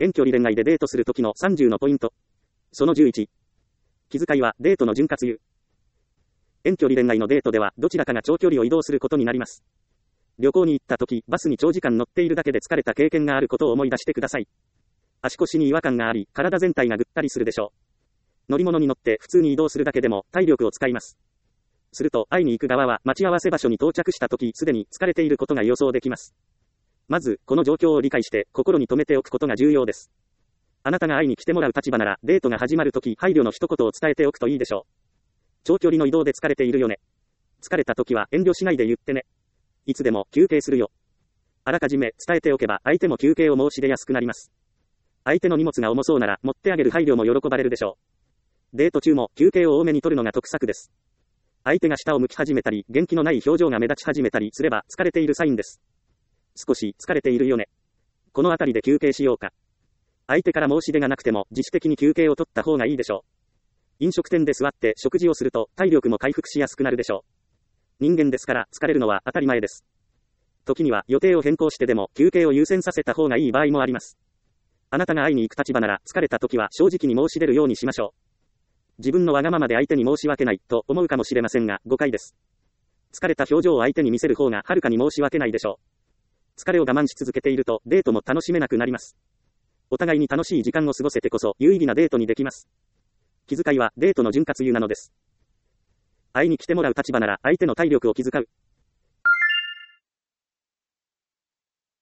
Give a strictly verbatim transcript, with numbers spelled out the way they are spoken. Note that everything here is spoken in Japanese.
遠距離恋愛でデートするときのさんじゅうのポイント。そのじゅういち。気遣いはデートの潤滑油。遠距離恋愛のデートではどちらかが長距離を移動することになります。旅行に行ったとき、バスに長時間乗っているだけで疲れた経験があることを思い出してください。足腰に違和感があり、体全体がぐったりするでしょう。乗り物に乗って普通に移動するだけでも体力を使います。すると、会いに行く側は待ち合わせ場所に到着したとき、すでに疲れていることが予想できます。まず、この状況を理解して、心に留めておくことが重要です。あなたが会いに来てもらう立場なら、デートが始まるとき、配慮の一言を伝えておくといいでしょう。長距離の移動で疲れているよね。疲れたときは遠慮しないで言ってね。いつでも休憩するよ。あらかじめ伝えておけば、相手も休憩を申し出やすくなります。相手の荷物が重そうなら、持ってあげる配慮も喜ばれるでしょう。デート中も休憩を多めに取るのが得策です。相手が下を向き始めたり、元気のない表情が目立ち始めたりすれば、疲れているサインです。少し疲れているよね。このあたりで休憩しようか。相手から申し出がなくても、自主的に休憩を取った方がいいでしょう。飲食店で座って食事をすると、体力も回復しやすくなるでしょう。人間ですから、疲れるのは当たり前です。時には予定を変更してでも、休憩を優先させた方がいい場合もあります。あなたが会いに行く立場なら、疲れた時は正直に申し出るようにしましょう。自分のわがままで相手に申し訳ないと思うかもしれませんが、誤解です。疲れた表情を相手に見せる方がはるかに申し訳ないでしょう。疲れを我慢し続けていると、デートも楽しめなくなります。お互いに楽しい時間を過ごせてこそ、有意義なデートにできます。気遣いはデートの潤滑油なのです。会いに来てもらう立場なら、相手の体力を気遣う。